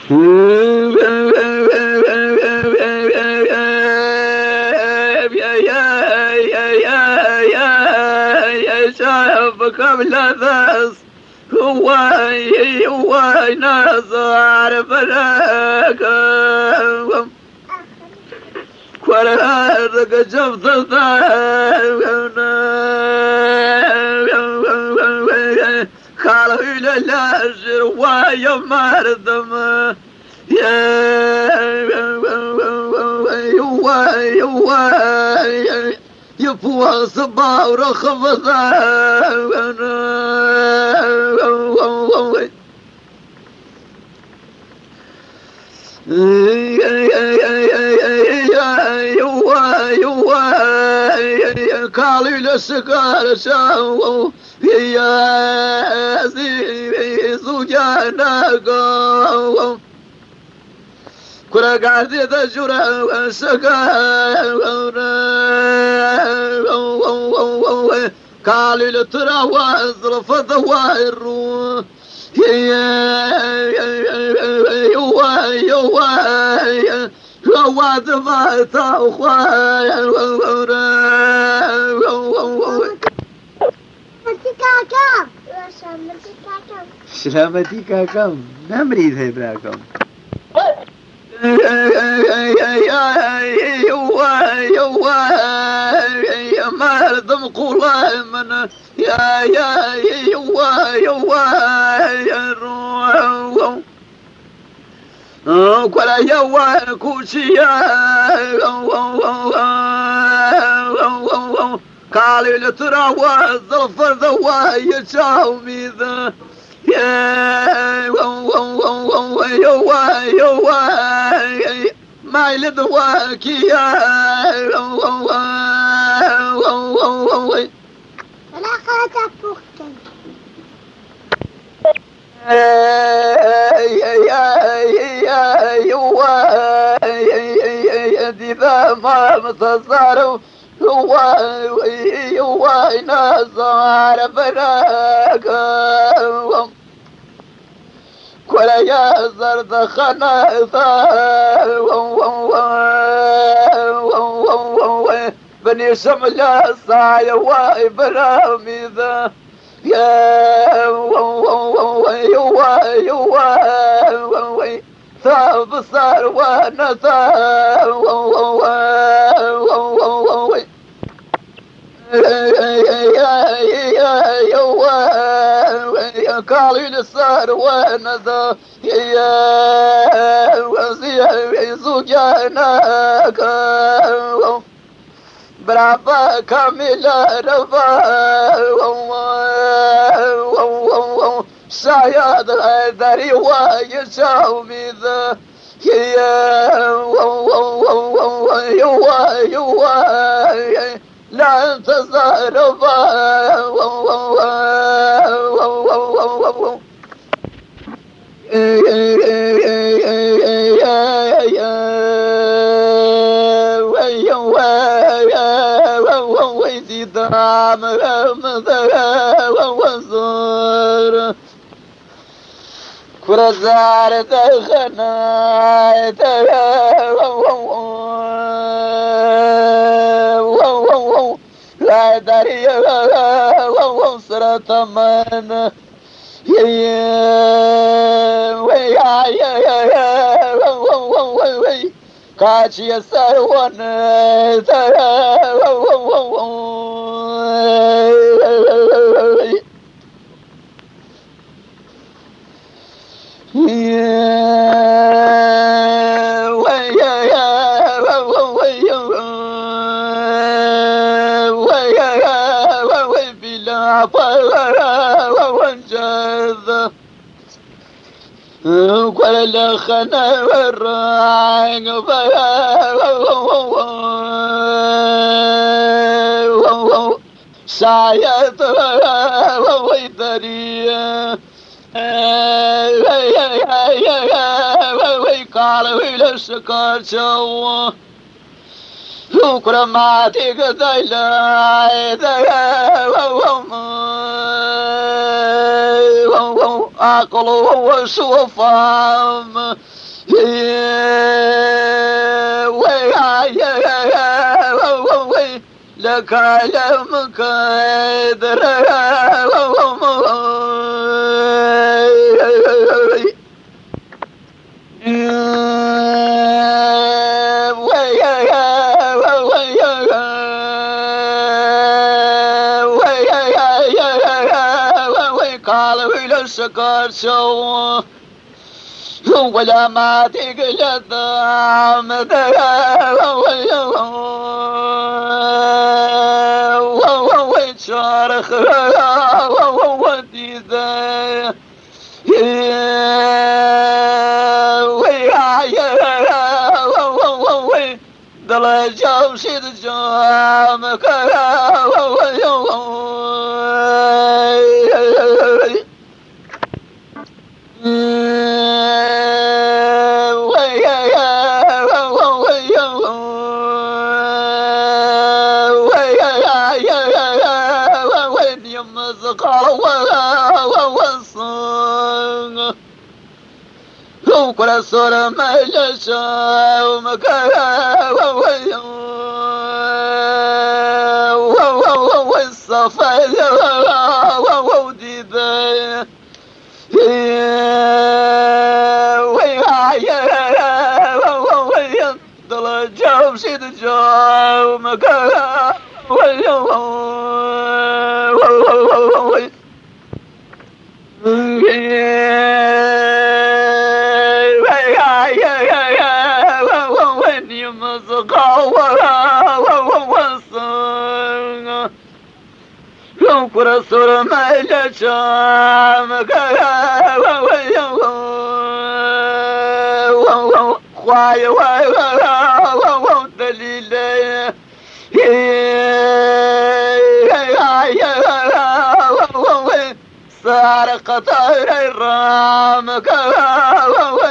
شافك بلذاذ هو نازع فلاك ورادك جبت خالو إلى الأجر ويمار الدم يفوى صبا ورخف قالوا للسكار شاو يا زوجانا قوم كل قاعد يذجر سكار قالوا لترى وازرف ظواهر رواد ما تأخوان سلامتي كاكم نمري ذي براكم يا مردم قولا من يا روح ولا يوان كوشيا قالوا لترى وظرف ذواي شاومي ذا ما يلدواك يا لا خاطر فوقتي إذا ما متصاروا هو نصار فراق كل يزر دخنا بني شمل صايا وإبرامي ذا يا ثاب صار ونثا قالوا لصار ونثا يا زوجانك برافا كاملة رفا شايد غدري ويشاومي ذا لا انتصار كرزار تخنا لا دري وصرت من كاشي سرون ولا خنا الراعي سايت ويدري قال ويل السكر شو ما تقدر لا عقل وشوفام لك علمك قدر قال ويل السكر سوى ولا ما تقل الدعم وشارخ ودي ذا دل جوشي جامك وكل صورة ما جشا ومكا والصفا وديدا ضل جاوب شيد جاو مكا ورسول ما جشامك خواي دليلي صار قطر الرامك